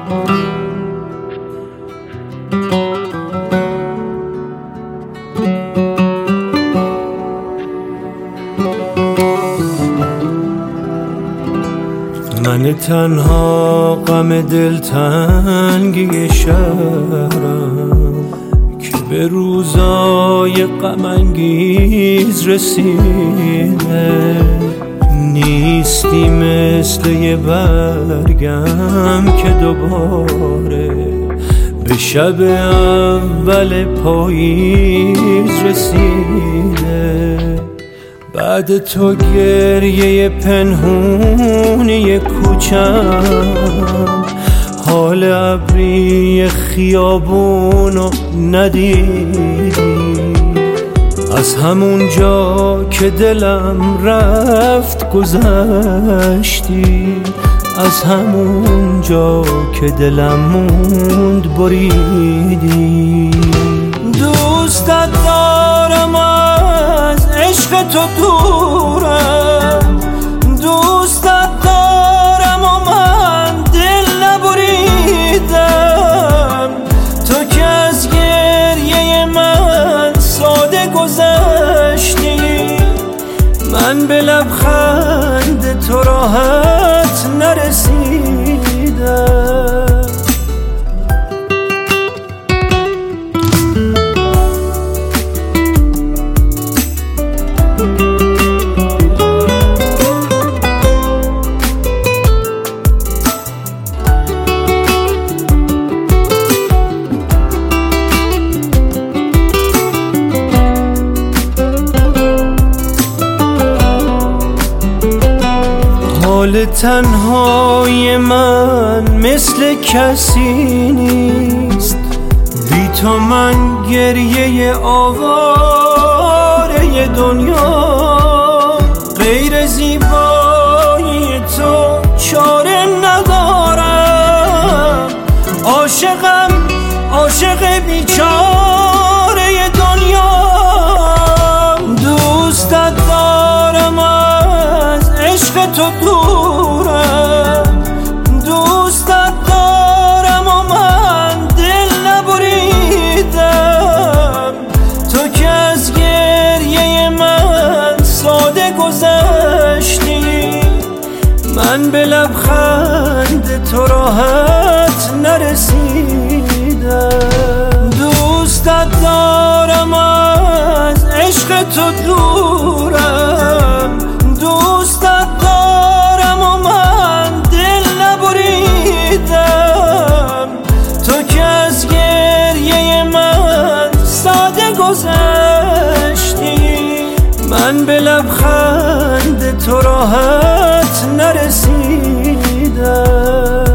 من تنها غم دلتنگی شهرم که به روزای غم انگیز رسیده، نیستی مثل یه برگم که دوباره به شب اول پاییز رسیده. بعد تو گریه پنهونی کوچم، حال ابری خیابونو ندیدی. از همون جا که دلم رفت گذشتی، از همون جا که دلم موند بریدی. دوستت دارم، از عشق تو دورم، دوستت دارم و من دل نبریدم. تو که از گریه من ساده گذشتی، من به لبخند تو راحت نرسیدم. حال تنهای من مثل کسی نیست، بی تو من گریه آواره دنیا. غیر زیبایی تو چاره ندارم، عاشقم عاشق بیچاره دنیا. دوستت دارم، از عشق تو دورم، دوستت دارم و من دل نبریدم. تو که از گریه من ساده گذشتی، من به لبخند تو راحت نرسیدم. دوستت دارم، از عشق تو دورم، دوستت دارم و من دل نبریدم. تو که از گریه من ساده گذشتی، من به لبخند تو راحت نرسیدم.